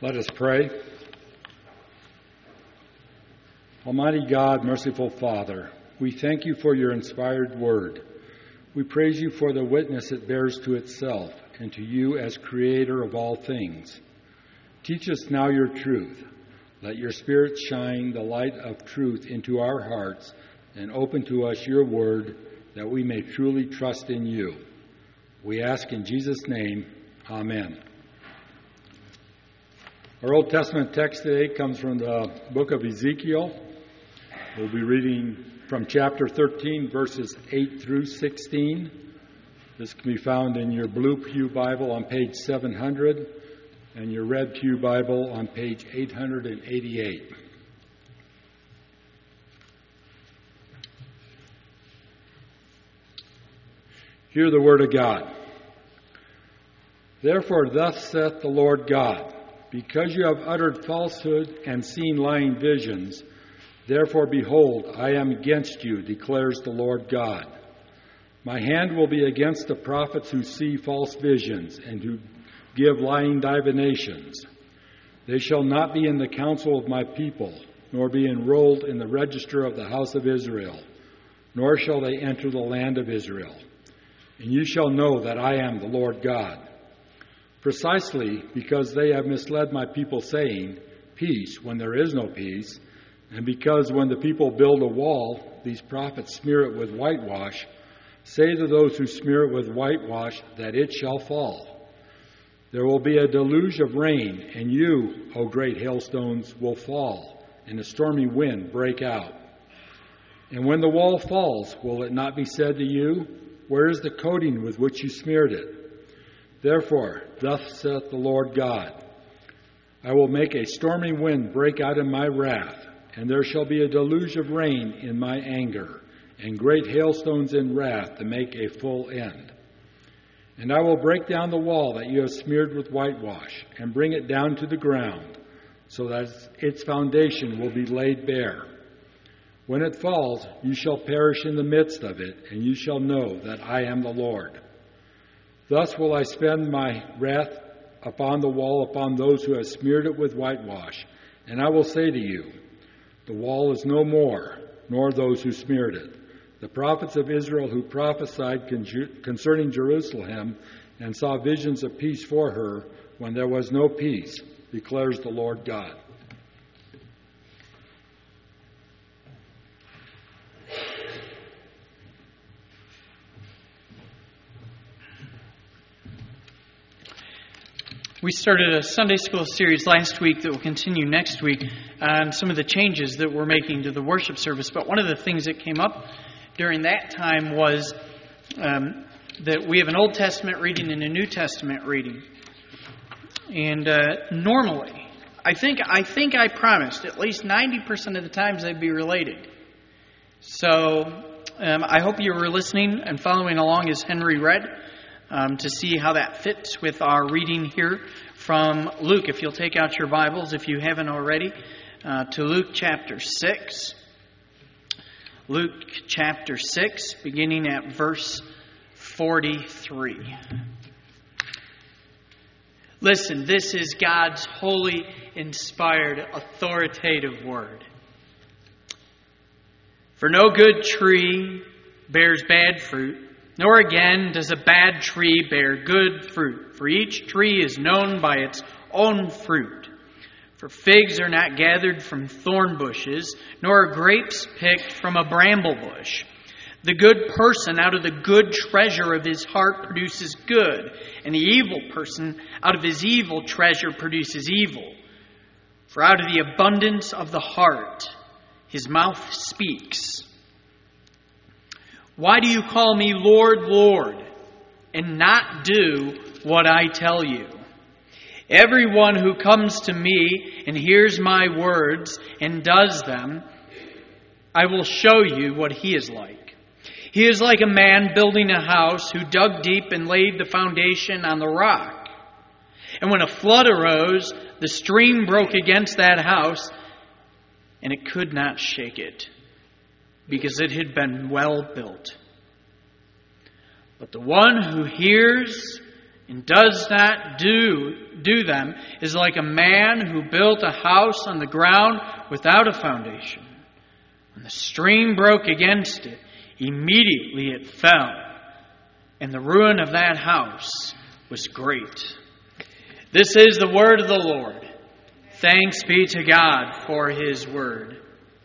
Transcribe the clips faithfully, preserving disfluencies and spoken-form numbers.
Let us pray. Almighty God, merciful Father, we thank you for your inspired word. We praise you for the witness it bears to itself and to you as creator of all things. Teach us now your truth. Let your Spirit shine the light of truth into our hearts and open to us your word that we may truly trust in you. We ask in Jesus' name, amen. Our Old Testament text today comes from the book of Ezekiel. We'll be reading from chapter thirteen, verses eight through sixteen. This can be found in your Blue Pew Bible on page seven hundred and your Red Pew Bible on page eight hundred eighty-eight. Hear the word of God. Therefore, thus saith the Lord God, because you have uttered falsehood and seen lying visions, therefore, behold, I am against you, declares the Lord God. My hand will be against the prophets who see false visions and who give lying divinations. They shall not be in the council of my people, nor be enrolled in the register of the house of Israel, nor shall they enter the land of Israel. And you shall know that I am the Lord God. Precisely because they have misled my people, saying, peace, when there is no peace, and because when the people build a wall, these prophets smear it with whitewash, say to those who smear it with whitewash that it shall fall. There will be a deluge of rain, and you, O great hailstones, will fall, and a stormy wind break out. And when the wall falls, will it not be said to you, where is the coating with which you smeared it? Therefore, thus saith the Lord God, I will make a stormy wind break out in my wrath, and there shall be a deluge of rain in my anger, and great hailstones in wrath to make a full end. And I will break down the wall that you have smeared with whitewash, and bring it down to the ground, so that its foundation will be laid bare. When it falls, you shall perish in the midst of it, and you shall know that I am the Lord. Thus will I spend my wrath upon the wall, upon those who have smeared it with whitewash. And I will say to you, the wall is no more, nor those who smeared it. The prophets of Israel who prophesied concerning Jerusalem and saw visions of peace for her when there was no peace, declares the Lord God. We started a Sunday school series last week that will continue next week on some of the changes that we're making to the worship service. But one of the things that came up during that time was um, that we have an Old Testament reading and a New Testament reading. And uh, normally, I think I think I promised at least ninety percent of the times they'd be related. So um, I hope you were listening and following along as Henry read. Um, to see how that fits with our reading here from Luke. If you'll take out your Bibles, if you haven't already, uh, to Luke chapter six. Luke chapter six, beginning at verse forty-three. Listen, this is God's holy, inspired, authoritative word. For no good tree bears bad fruit, nor again does a bad tree bear good fruit. For each tree is known by its own fruit. For figs are not gathered from thorn bushes, nor are grapes picked from a bramble bush. The good person out of the good treasure of his heart produces good, and the evil person out of his evil treasure produces evil. For out of the abundance of the heart his mouth speaks. Why do you call me Lord, Lord, and not do what I tell you? Everyone who comes to me and hears my words and does them, I will show you what he is like. He is like a man building a house who dug deep and laid the foundation on the rock. And when a flood arose, the stream broke against that house, and it could not shake it, because it had been well built. But the one who hears and does not do, do them is like a man who built a house on the ground without a foundation. When the stream broke against it, immediately it fell, and the ruin of that house was great. This is the word of the Lord. Thanks be to God for His word.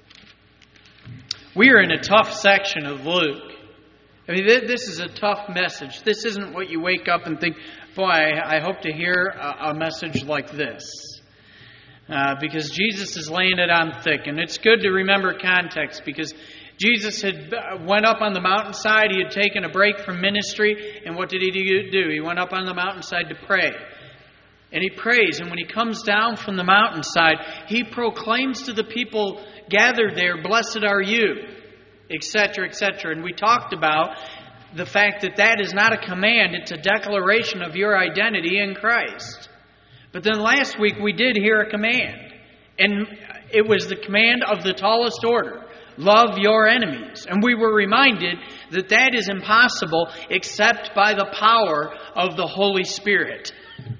We are in a tough section of Luke. I mean, this is a tough message. This isn't what you wake up and think, boy, I hope to hear a message like this. Uh, because Jesus is laying it on thick. And it's good to remember context, because Jesus had went up on the mountainside. He had taken a break from ministry. And what did he do? He went up on the mountainside to pray. And he prays. And when he comes down from the mountainside, he proclaims to the people gathered there, "Blessed are you," et cetera, et cetera. And we talked about the fact that that is not a command. It's a declaration of your identity in Christ. But then last week we did hear a command. And it was the command of the tallest order. Love your enemies. And we were reminded that that is impossible except by the power of the Holy Spirit.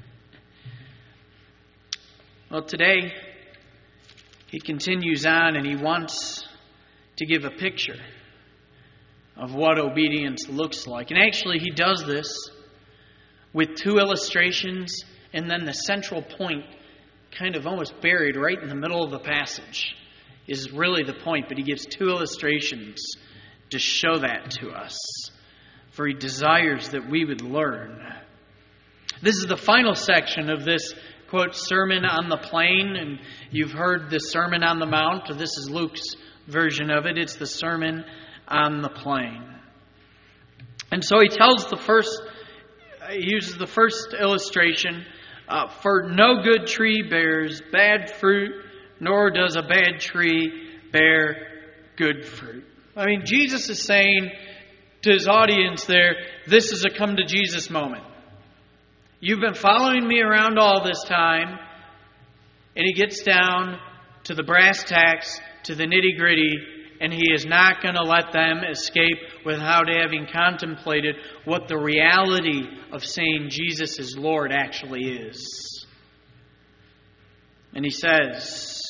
Well, today he continues on and he wants to give a picture of what obedience looks like. And actually he does this with two illustrations and then the central point kind of almost buried right in the middle of the passage is really the point. But he gives two illustrations to show that to us. For he desires that we would learn. This is the final section of this, quote, Sermon on the Plain. And you've heard the Sermon on the Mount. This is Luke's version of it. It's the Sermon on the Plain. And so he tells the first, he uses the first illustration. Uh, For no good tree bears bad fruit, nor does a bad tree bear good fruit. I mean, Jesus is saying to his audience there, this is a come to Jesus moment. You've been following me around all this time. And he gets down to the brass tacks, to the nitty gritty, and he is not going to let them escape without having contemplated what the reality of saying Jesus is Lord actually is. And he says,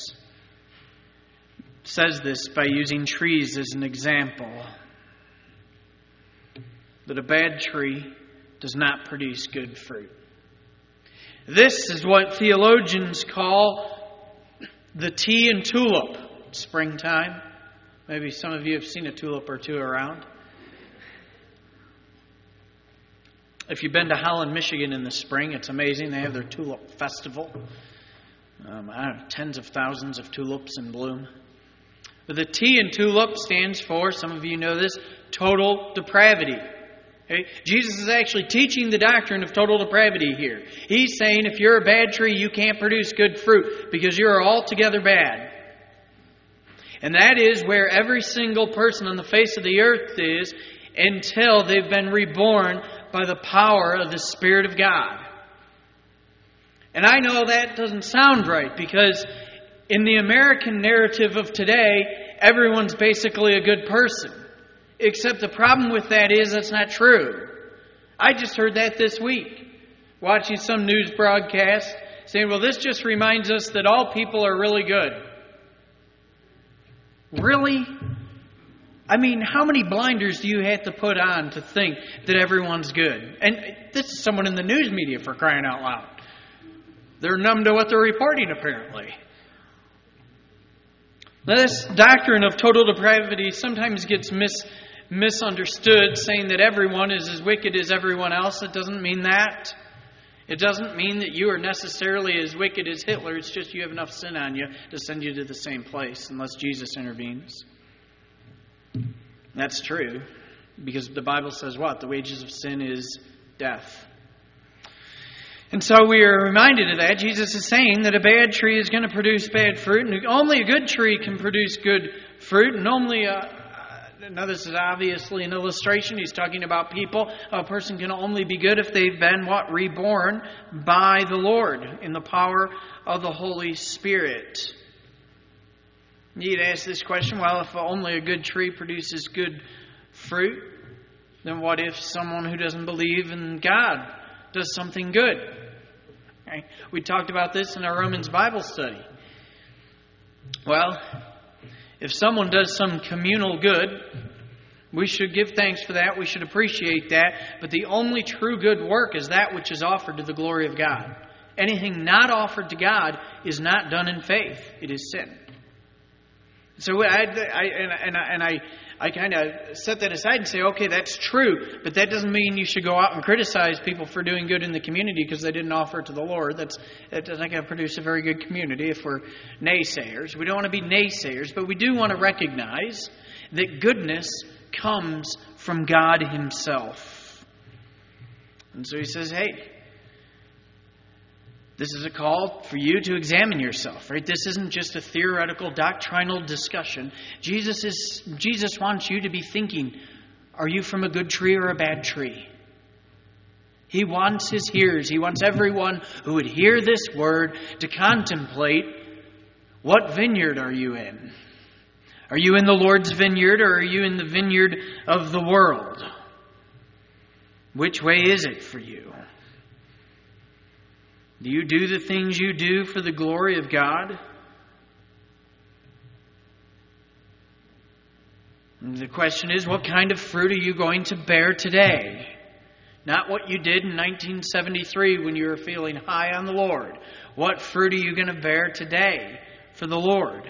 says this by using trees as an example. That a bad tree does not produce good fruit. This is what theologians call the tea and tulip. Springtime. Maybe some of you have seen a tulip or two around. If you've been to Holland, Michigan in the spring, it's amazing. They have their tulip festival. Um, I don't know, tens of thousands of tulips in bloom. But the T in tulip stands for, some of you know this, total depravity. Okay? Jesus is actually teaching the doctrine of total depravity here. He's saying if you're a bad tree, you can't produce good fruit because you're altogether bad. And that is where every single person on the face of the earth is until they've been reborn by the power of the Spirit of God. And I know that doesn't sound right because in the American narrative of today, everyone's basically a good person. Except the problem with that is that's not true. I just heard that this week, watching some news broadcast saying, well, this just reminds us that all people are really good. Really? I mean, how many blinders do you have to put on to think that everyone's good? And this is someone in the news media, for crying out loud. They're numb to what they're reporting, apparently. Now, this doctrine of total depravity sometimes gets mis- misunderstood, saying that everyone is as wicked as everyone else. It doesn't mean that. It doesn't mean that you are necessarily as wicked as Hitler. It's just you have enough sin on you to send you to the same place unless Jesus intervenes. That's true because the Bible says what? The wages of sin is death. And so we are reminded of that. Jesus is saying that a bad tree is going to produce bad fruit, and only a good tree can produce good fruit, and only a Now, this is obviously an illustration. He's talking about people. A person can only be good if they've been, what? Reborn by the Lord in the power of the Holy Spirit. You'd ask this question, well, if only a good tree produces good fruit, then what if someone who doesn't believe in God does something good. Okay? We talked about this in our Romans Bible study. Well, if someone does some communal good, we should give thanks for that. We should appreciate that. But the only true good work is that which is offered to the glory of God. Anything not offered to God is not done in faith. It is sin. So I, I and, and I, and I, I kind of set that aside and say, okay, that's true, but that doesn't mean you should go out and criticize people for doing good in the community because they didn't offer it to the Lord. That's that doesn't going to produce a very good community if we're naysayers. We don't want to be naysayers, but we do want to recognize that goodness comes from God Himself. And so He says, hey, this is a call for you to examine yourself, right? This isn't just a theoretical, doctrinal discussion. Jesus is Jesus wants you to be thinking, are you from a good tree or a bad tree? He wants His hearers. He wants everyone who would hear this word to contemplate, what vineyard are you in? Are you in the Lord's vineyard or are you in the vineyard of the world? Which way is it for you? Do you do the things you do for the glory of God? And the question is, what kind of fruit are you going to bear today? Not what you did in nineteen seventy-three when you were feeling high on the Lord. What fruit are you going to bear today for the Lord?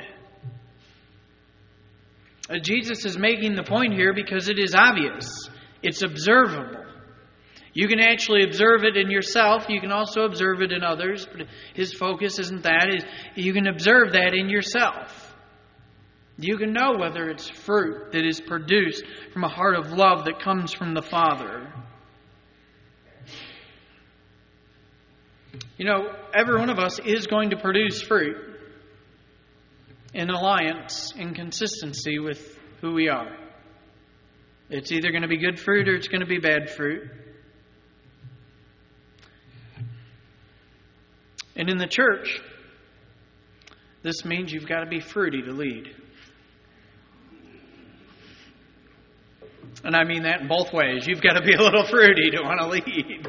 Uh, Jesus is making the point here because it is obvious. It's observable. You can actually observe it in yourself. You can also observe it in others. But His focus isn't that. You can observe that in yourself. You can know whether it's fruit that is produced from a heart of love that comes from the Father. You know, every one of us is going to produce fruit in alliance, in consistency with who we are. It's either going to be good fruit or it's going to be bad fruit. And in the church, this means you've got to be fruity to lead. And I mean that in both ways. You've got to be a little fruity to want to lead.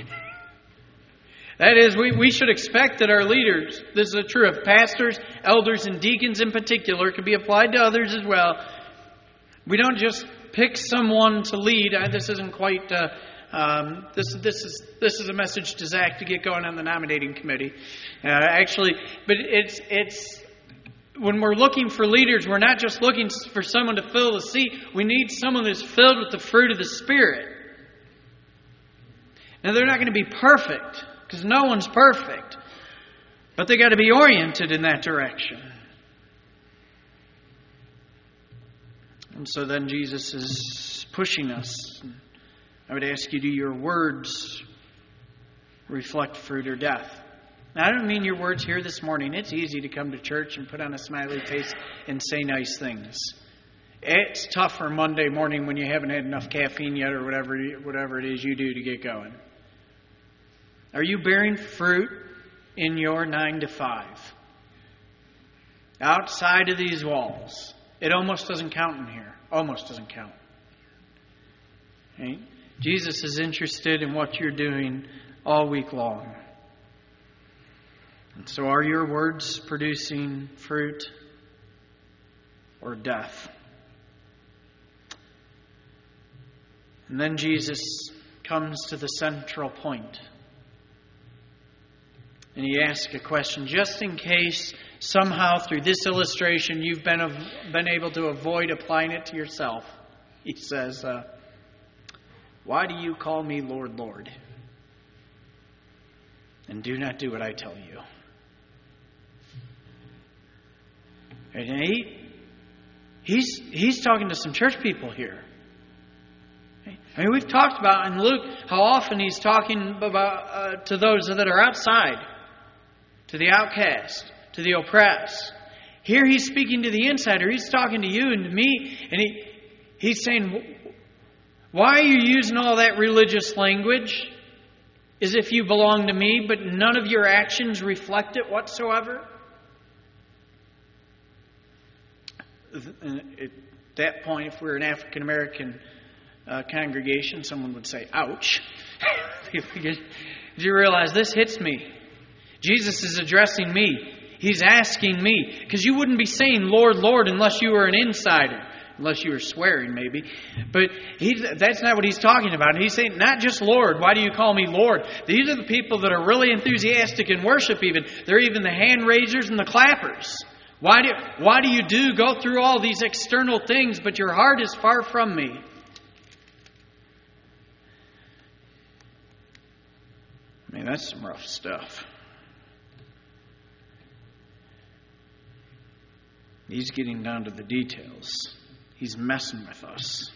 That is, we, we should expect that our leaders, this is true of pastors, elders, and deacons in particular, it can be applied to others as well. We don't just pick someone to lead. This isn't quite... Uh, Um, this this is this is a message to Zach to get going on the nominating committee. Uh, actually, but it's it's when we're looking for leaders, we're not just looking for someone to fill the seat. We need someone that's filled with the fruit of the Spirit. Now, they're not going to be perfect because no one's perfect, but they got to be oriented in that direction. And so then Jesus is pushing us. I would ask you, do your words reflect fruit or death? Now, I don't mean your words here this morning. It's easy to come to church and put on a smiley face and say nice things. It's tougher Monday morning when you haven't had enough caffeine yet or whatever, whatever it is you do to get going. Are you bearing fruit in your nine to five? Outside of these walls. It almost doesn't count in here. Almost doesn't count. Okay? Jesus is interested in what you're doing all week long. And so are your words producing fruit or death? And then Jesus comes to the central point. And He asks a question just in case somehow through this illustration you've been, been able to avoid applying it to yourself. He says, uh, why do you call me Lord, Lord, and do not do what I tell you? And he, he's, he's talking to some church people here. I mean, we've talked about in Luke how often He's talking about uh, to those that are outside, to the outcast, to the oppressed. Here He's speaking to the insider. He's talking to you and to me, and he He's saying, why are you using all that religious language as if you belong to me, but none of your actions reflect it whatsoever? At that point, if we're an African American uh, congregation, someone would say, ouch. Did you realize this hits me? Jesus is addressing me. He's asking me. Because you wouldn't be saying, Lord, Lord, unless you were an insider. Unless you were swearing, maybe. But he, that's not what he's talking about. He's saying, not just Lord. Why do you call me Lord? These are the people that are really enthusiastic in worship even. They're even the hand raisers and the clappers. Why do, why do you do go through all these external things, but your heart is far from me? I mean, that's some rough stuff. He's getting down to the details. He's messing with us.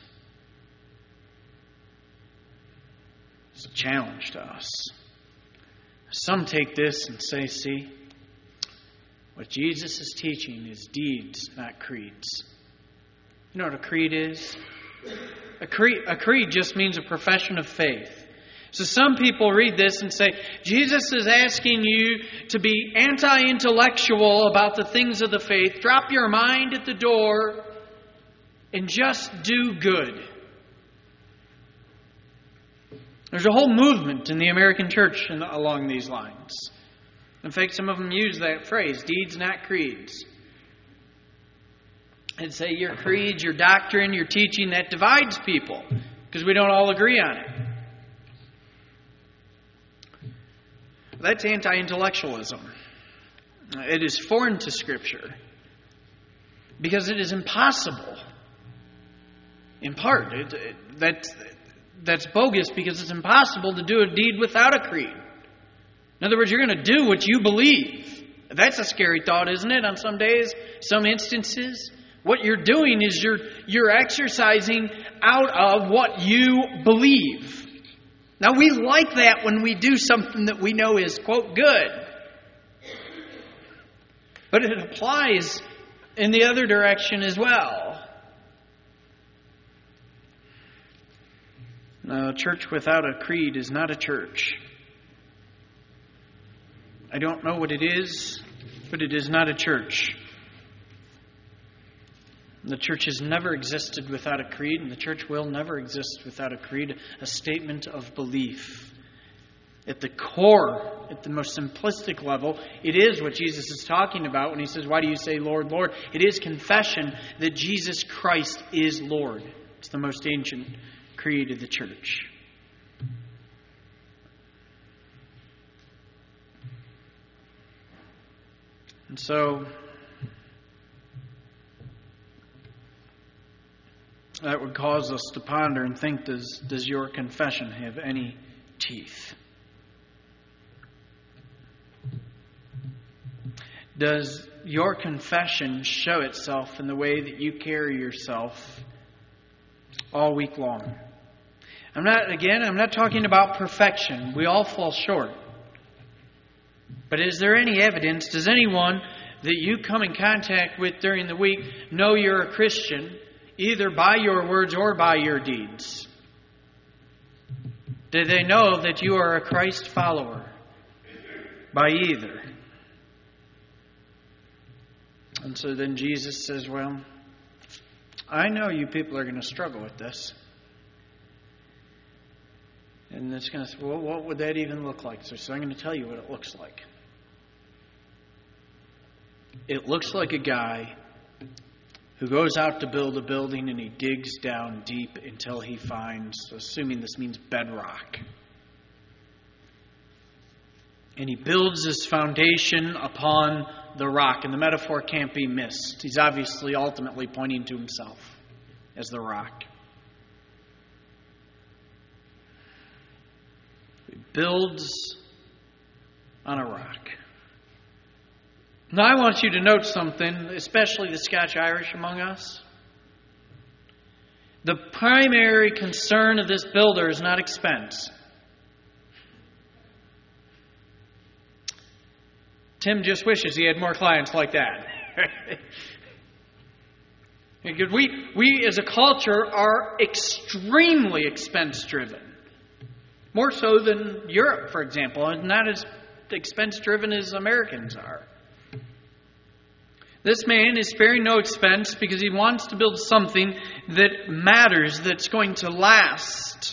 It's a challenge to us. Some take this and say, see, what Jesus is teaching is deeds, not creeds. You know what a creed is? A creed, a creed just means a profession of faith. So some people read this and say, Jesus is asking you to be anti-intellectual about the things of the faith. Drop your mind at the door and just do good. There's a whole movement in the American church along these lines. In fact, some of them use that phrase, deeds, not creeds. And say your creeds, your doctrine, your teaching, that divides people because we don't all agree on it. That's anti-intellectualism. It is foreign to Scripture because it is impossible. In part, it, it, that's, that's bogus because it's impossible to do a deed without a creed. In other words, you're going to do what you believe. That's a scary thought, isn't it? On some days, some instances, what you're doing is you're you're exercising out of what you believe. Now, we like that when we do something that we know is, quote, good. But it applies in the other direction as well. Now, a church without a creed is not a church. I don't know what it is, but it is not a church. The church has never existed without a creed, and the church will never exist without a creed, a statement of belief. At the core, at the most simplistic level, it is what Jesus is talking about when he says, why do you say, Lord, Lord? It is confession that Jesus Christ is Lord. It's the most ancient creed of the church. And so, that would cause us to ponder and think, does, does your confession have any teeth? Does your confession show itself in the way that you carry yourself all week long? I'm not, again, I'm not talking about perfection. We all fall short. But is there any evidence, does anyone that you come in contact with during the week know you're a Christian, either by your words or by your deeds? Do they know that you are a Christ follower by either? And so then Jesus says, well, I know you people are going to struggle with this. And it's going to say, well, what would that even look like? So, so I'm going to tell you what it looks like. It looks like a guy who goes out to build a building and he digs down deep until he finds, assuming this means bedrock. And he builds his foundation upon the rock. And the metaphor can't be missed. He's obviously ultimately pointing to himself as the rock. He builds on a rock. Now I want you to note something, especially the Scotch-Irish among us. The primary concern of this builder is not expense. Tim just wishes he had more clients like that. Because we, we as a culture are extremely expense-driven. More so than Europe, for example. And not as expense-driven as Americans are. This man is sparing no expense because he wants to build something that matters, that's going to last.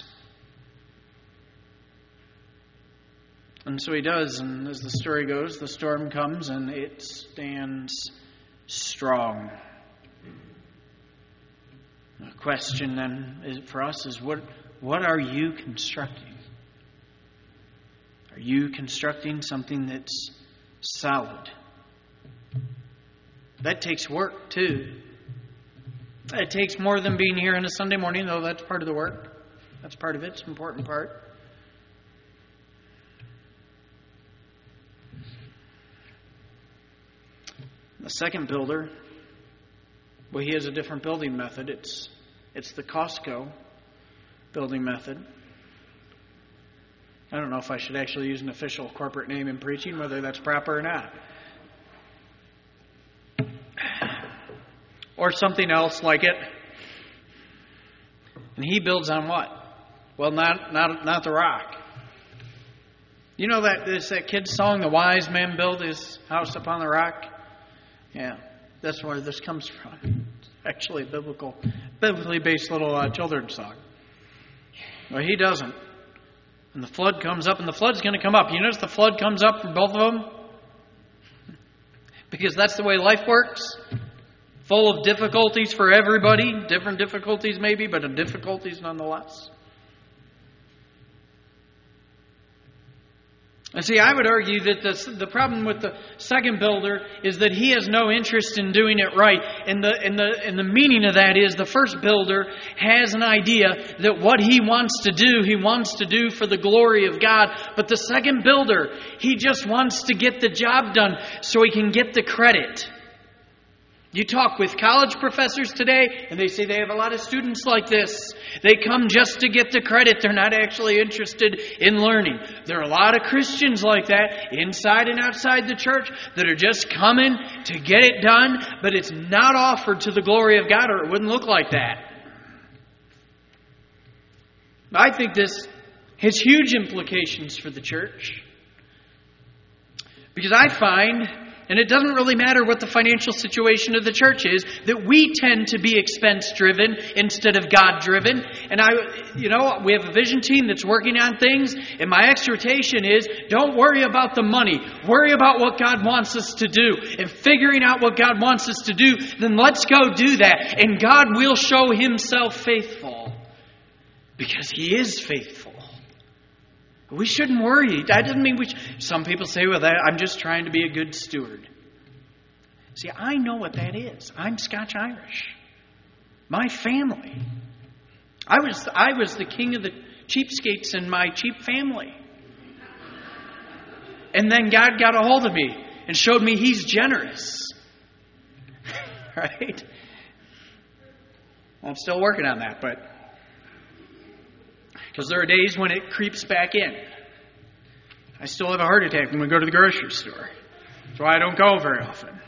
And so he does, and as the story goes, the storm comes and it stands strong. The question then is, for us is, what, what are you constructing? Are you constructing something that's solid? That takes work, too. It takes more than being here on a Sunday morning, though that's part of the work. That's part of it. It's an important part. The second builder, well, he has a different building method. It's, it's the Costco building method. I don't know if I should actually use an official corporate name in preaching, whether that's proper or not. Or something else like it. And he builds on what? Well, not not not the rock. You know that it's that kid's song, "The Wise Man Built His House Upon the Rock"? Yeah, that's where this comes from. It's actually a biblical, biblically based little uh, children's song. Well, he doesn't. And the flood comes up, and the flood's going to come up. You notice the flood comes up for both of them? Because that's the way life works. Full of difficulties for everybody. Different difficulties maybe, but difficulties nonetheless. And see, I would argue that the, the problem with the second builder is that he has no interest in doing it right. And the, and, the, and the meaning of that is the first builder has an idea that what he wants to do, he wants to do for the glory of God. But the second builder, he just wants to get the job done so he can get the credit. You talk with college professors today, and they say they have a lot of students like this. They come just to get the credit. They're not actually interested in learning. There are a lot of Christians like that, inside and outside the church, that are just coming to get it done, but it's not offered to the glory of God, or it wouldn't look like that. I think this has huge implications for the church. Because I find, and it doesn't really matter what the financial situation of the church is, that we tend to be expense-driven instead of God-driven. And I, you know, we have a vision team that's working on things, and my exhortation is, don't worry about the money. Worry about what God wants us to do. And figuring out what God wants us to do, then let's go do that. And God will show Himself faithful. Because He is faithful. We shouldn't worry. That doesn't mean we... Sh- Some people say, well, that, I'm just trying to be a good steward. See, I know what that is. I'm Scotch-Irish. My family. I was, I was the king of the cheapskates in my cheap family. And then God got a hold of me and showed me He's generous. Right? I'm still working on that, but... Because there are days when it creeps back in. I still have a heart attack when we go to the grocery store. That's why I don't go very often.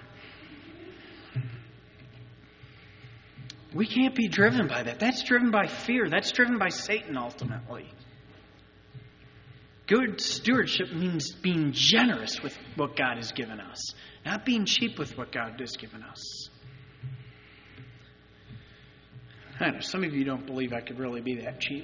We can't be driven by that. That's driven by fear. That's driven by Satan ultimately. Good stewardship means being generous with what God has given us. Not being cheap with what God has given us. I know some of you don't believe I could really be that cheap.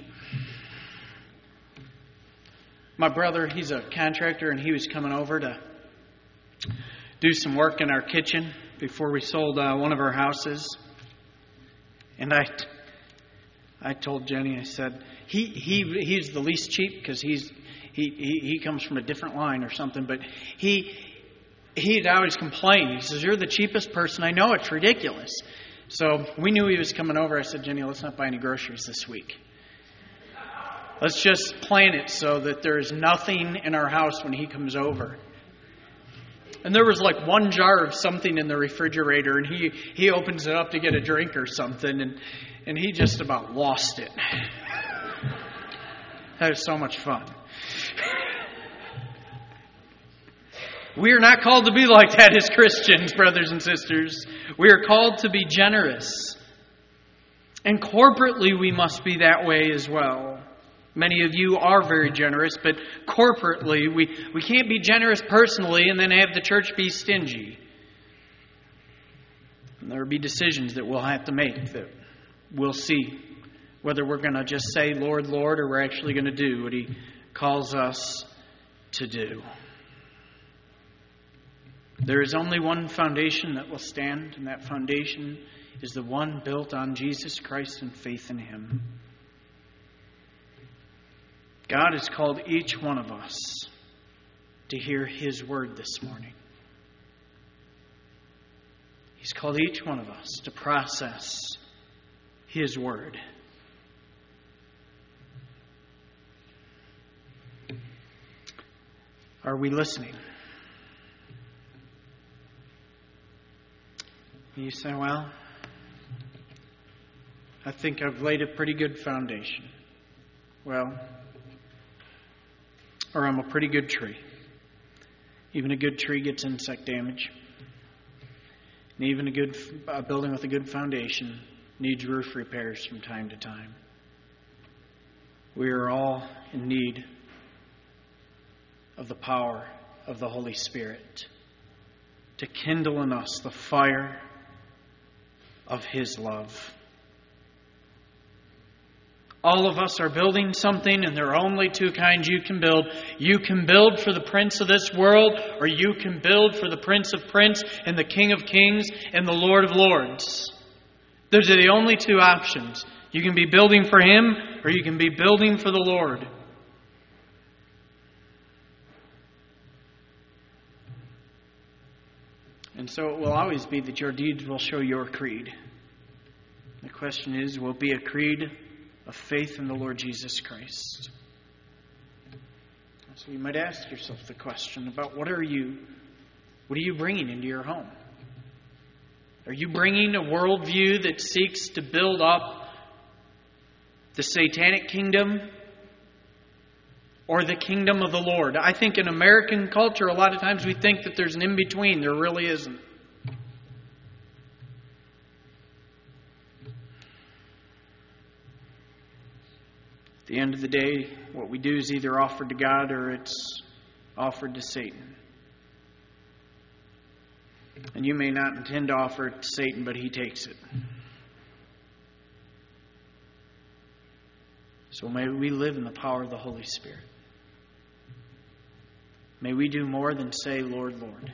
My brother, he's a contractor, and he was coming over to do some work in our kitchen before we sold uh, one of our houses. And I, I told Jenny, I said, he he he's the least cheap because he's he, he he comes from a different line or something. But he he'd always complain. He says, "You're the cheapest person I know. It's ridiculous." So we knew he was coming over. I said, "Jenny, let's not buy any groceries this week. Let's just plan it so that there's nothing in our house when he comes over." And there was like one jar of something in the refrigerator, and he, he opens it up to get a drink or something, and, and he just about lost it. That was so much fun. We are not called to be like that as Christians, brothers and sisters. We are called to be generous. And corporately we must be that way as well. Many of you are very generous, but corporately, we, we can't be generous personally and then have the church be stingy. And there will be decisions that we'll have to make that we'll see whether we're going to just say, Lord, Lord, or we're actually going to do what He calls us to do. There is only one foundation that will stand, and that foundation is the one built on Jesus Christ and faith in Him. God has called each one of us to hear His word this morning. He's called each one of us to process His word. Are we listening? You say, well, I think I've laid a pretty good foundation. Well, or I'm a pretty good tree. Even a good tree gets insect damage. And even a good a building with a good foundation needs roof repairs from time to time. We are all in need of the power of the Holy Spirit to kindle in us the fire of His love. All of us are building something, and there are only two kinds you can build. You can build for the prince of this world, or you can build for the Prince of Princes and the King of Kings and the Lord of Lords. Those are the only two options. You can be building for Him, or you can be building for the Lord. And so it will always be that your deeds will show your creed. The question is, will it be a creed of faith in the Lord Jesus Christ? So you might ask yourself the question about what are you, what are you bringing into your home? Are you bringing a worldview that seeks to build up the satanic kingdom or the kingdom of the Lord? I think in American culture, a lot of times we think that there's an in-between. There really isn't. At the end of the day, what we do is either offered to God or it's offered to Satan. And you may not intend to offer it to Satan, but he takes it. So may we live in the power of the Holy Spirit. May we do more than say, Lord, Lord.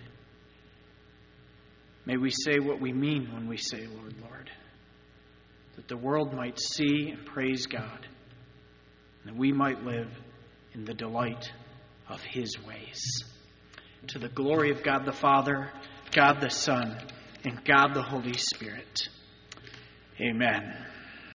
May we say what we mean when we say, Lord, Lord. That the world might see and praise God. And that we might live in the delight of His ways. To the glory of God the Father, God the Son, and God the Holy Spirit. Amen.